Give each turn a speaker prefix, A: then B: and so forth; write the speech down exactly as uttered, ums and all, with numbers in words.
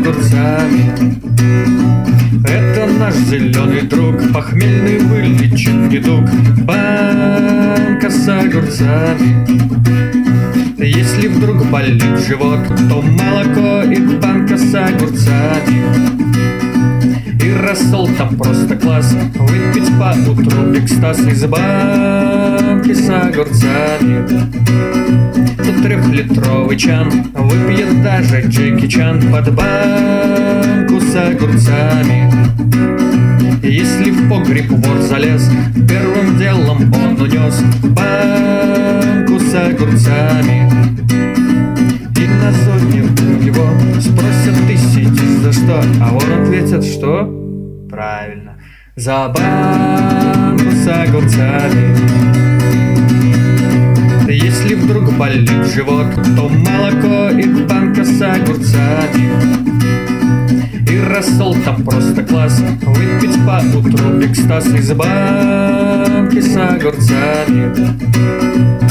A: огурцами. Это наш зеленый друг, похмельный вылечит недуг. Банка с огурцами. Если вдруг болит живот, то молоко и банка с огурцами. И рассол там просто класс, выпить по утру экстаз из банки с огурцами. Тут трехлитровый чан, выпьет даже Джеки Чан под банку с огурцами. Если в погреб вор залез, первым делом он унес банку с огурцами. И на зоне у него спросят: ты сидишь за что? А он ответит: что? Правильно, за банку с огурцами. Если вдруг болит живот, то молоко и банка с огурцами. И рассол там просто класс, выпить по утру экстаз из банки с огурцами.